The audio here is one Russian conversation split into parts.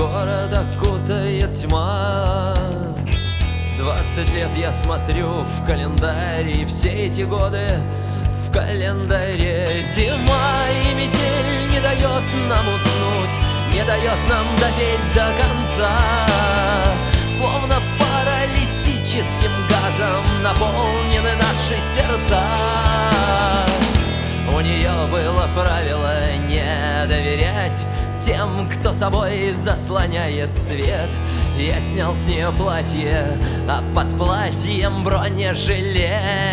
город окутает тьма. 20 лет я смотрю в календарь, и все эти годы в календаре зима. И метель не дает нам уснуть, не дает нам допеть до конца. Словно паралитическим газом наполнены наши сердца. У нее было правило не доверять тем, кто собой заслоняет свет. Я снял с нее платье, а под платьем бронежилет.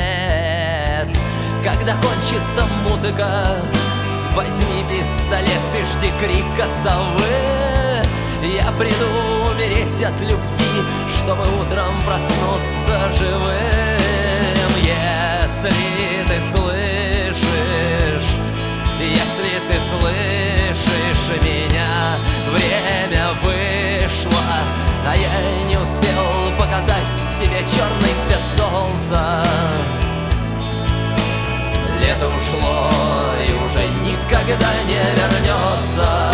Когда кончится музыка, возьми пистолет и жди крика совы. Я приду умереть от любви, чтобы утром проснуться живым. Если ты слышишь, если ты слышишь меня, время вышло, а я не успел показать тебе черный цвет солнца. Лето ушло и уже никогда не вернется.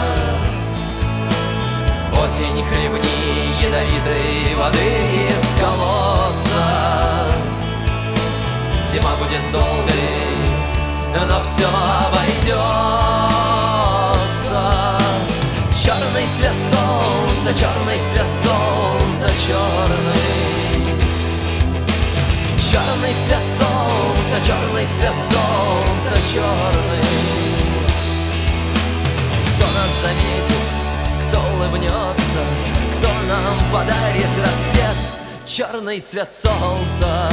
Осень, хлебни ядовитой воды из колодца. Зима будет долгой, но все обойдется. Черный цвет солнца, черный цвет солнца, черный. Черный цвет солнца, черный цвет солнца, черный. Кто нас заметит, кто улыбнется, кто нам подарит рассвет, черный цвет солнца.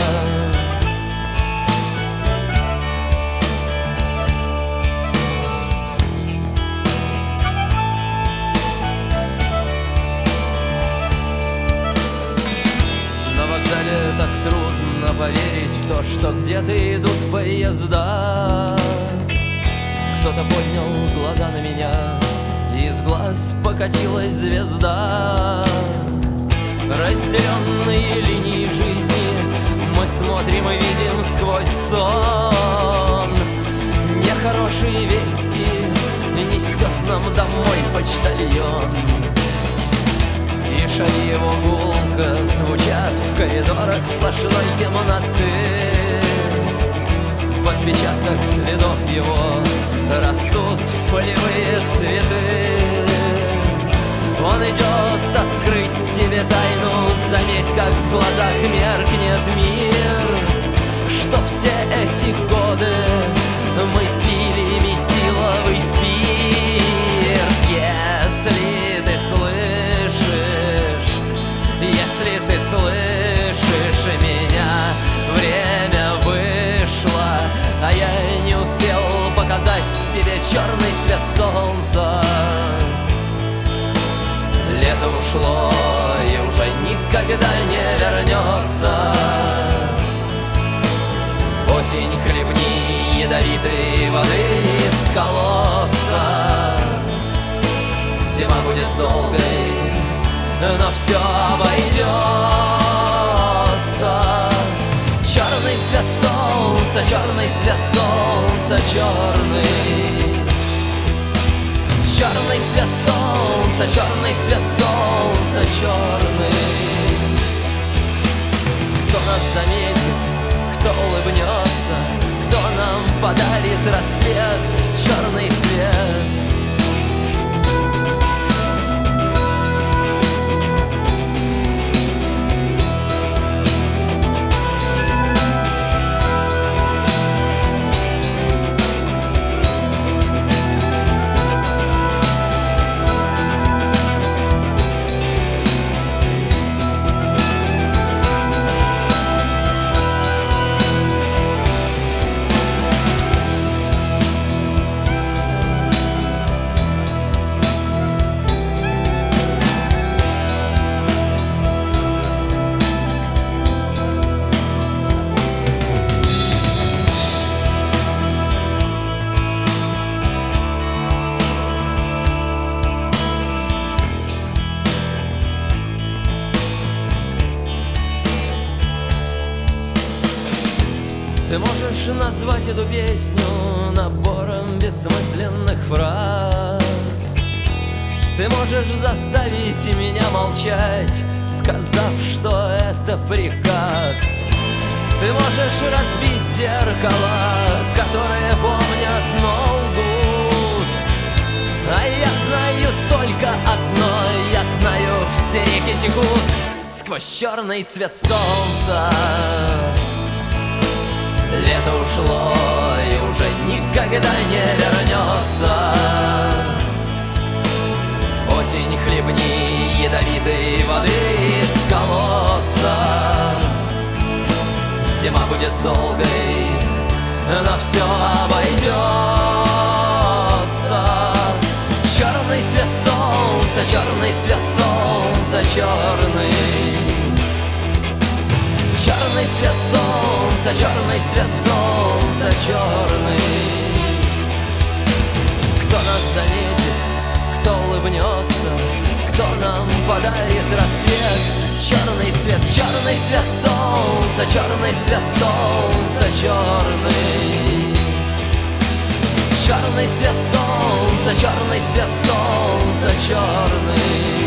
Так трудно поверить в то, что где-то идут поезда. Кто-то поднял глаза на меня, и из глаз покатилась звезда. Разделенные линии жизни мы смотрим и видим сквозь сон. Нехорошие вести несет нам домой почтальон. И шаги его гулко звучат в коридорах сплошной темноты. В отпечатках следов его растут полевые цветы. Он идет открыть тебе тайну, заметь, как в глазах меркнет мир. Что все эти годы мы пили метиловый спирт. Если ты слышишь, если ты слышишь меня, время вышло, а я не успел показать тебе черный цвет солнца. Лето ушло и уже никогда не вернется. Осень, хлебни ядовитой воды из колодца. Зима будет долгой, но все обойдется. Черный цвет солнца, черный цвет солнца, черный. Черный цвет солнца, черный цвет солнца, черный. Кто нас заметит, кто улыбнется, кто нам подарит рассвет, черный цвет. Ты можешь назвать эту песню набором бессмысленных фраз, Ты можешь заставить меня молчать, сказав, что это приказ. Ты можешь разбить зеркала, которые помнят, но лгут. А я знаю только одно, я знаю, все реки текут сквозь черный цвет солнца. Лето ушло и уже никогда не вернется. Осень, хлебни ядовитой воды из колодца. Зима будет долгой, но все обойдется. Черный цвет солнца, черный цвет солнца, черный. Черный цвет солнца, черный цвет солнца, черный. Кто нас заметит, кто улыбнется, кто нам подарит рассвет? Черный цвет солнца, черный цвет солнца, черный. Черный цвет солнца, черный цвет солнца, черный.